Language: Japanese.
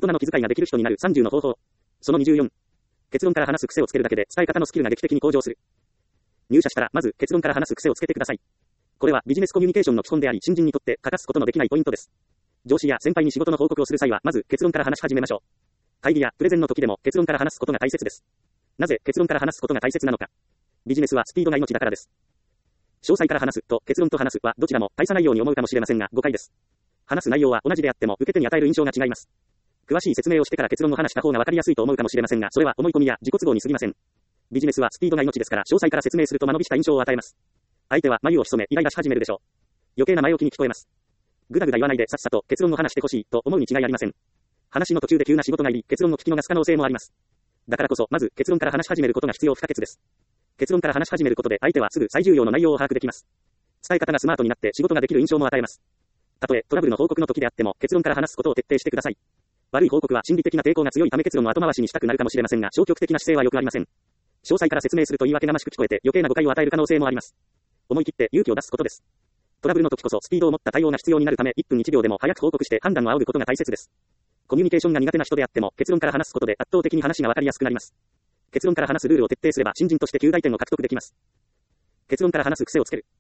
人の気遣いができる人になる30の方法。その24。結論から話す癖をつけるだけで伝え方のスキルが劇的に向上する。入社したらまず結論から話す癖をつけてください。これはビジネスコミュニケーションの基本であり、新人にとって欠かすことのできないポイントです。上司や先輩に仕事の報告をする際はまず結論から話し始めましょう。会議やプレゼンの時でも結論から話すことが大切です。なぜ結論から話すことが大切なのか。ビジネスはスピードが命だからです。詳細から話すと結論と話すはどちらも大差ないように思うかもしれませんが誤解です。話す内容は同じであっても受け手に与える印象が違います。詳しい説明をしてから結論を話した方が分かりやすいと思うかもしれませんが、それは思い込みや自己都合に過ぎません。ビジネスはスピードが命ですから、詳細から説明すると間延びした印象を与えます。相手は眉を潜めイライラし始めるでしょう。余計な前置きに聞こえます。ぐだぐだ言わないでさっさと結論を話してほしいと思うに違いありません。話の途中で急な仕事が入り、結論を聞き逃す可能性もあります。だからこそ、まず結論から話し始めることが必要不可欠です。結論から話し始めることで相手はすぐ最重要の内容を把握できます。伝え方がスマートになって仕事ができる印象も与えます。たとえトラブルの報告の時であっても結論から話すことを徹底してください。悪い報告は心理的な抵抗が強いため結論の後回しにしたくなるかもしれませんが、消極的な姿勢はよくありません。詳細から説明すると言い訳がましく聞こえて余計な誤解を与える可能性もあります。思い切って勇気を出すことです。トラブルの時こそスピードを持った対応が必要になるため1分1秒でも早く報告して判断を仰ぐことが大切です。コミュニケーションが苦手な人であっても結論から話すことで圧倒的に話が分かりやすくなります。結論から話すルールを徹底すれば新人として9大点を獲得できます。結論から話す癖をつける。